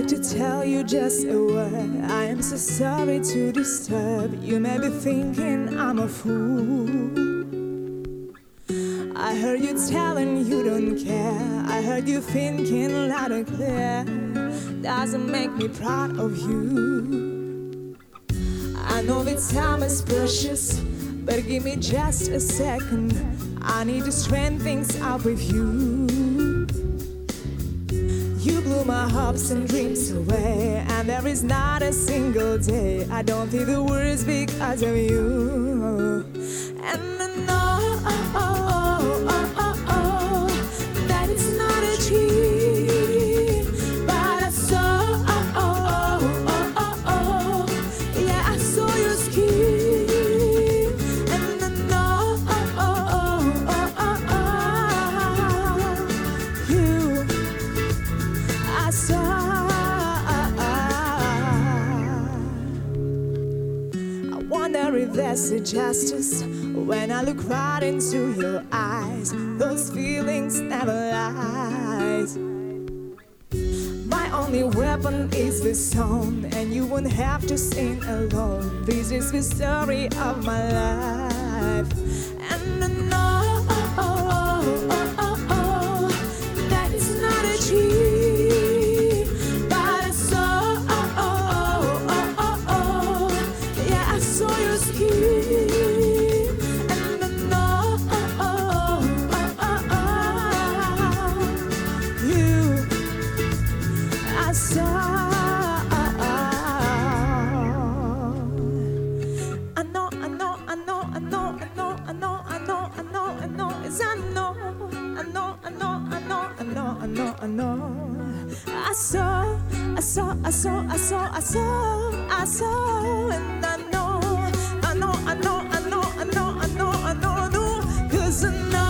like to tell you just a word. I am so sorry to disturb. You may be thinking I'm a fool. I heard you telling you don't care. I heard you thinking loud and clear. Doesn't make me proud of you. I know that time is precious, but give me just a second. I need to straighten things up with you. You blew my hopes and dreams away, and there is not a single day I don't feel the words because of you. And I know that it's not a dream, but I saw, yeah, I saw your skin. And I know you, I saw. I wonder if there's a justice when I look right into your eyes. Those feelings never lies. My only weapon is the song, and you won't have to sing alone. This is the story of my life. And I know that it's not a dream, but I saw, yeah, I saw your skin. And I know you, I saw. I know. I saw, and I know, 'cause I know.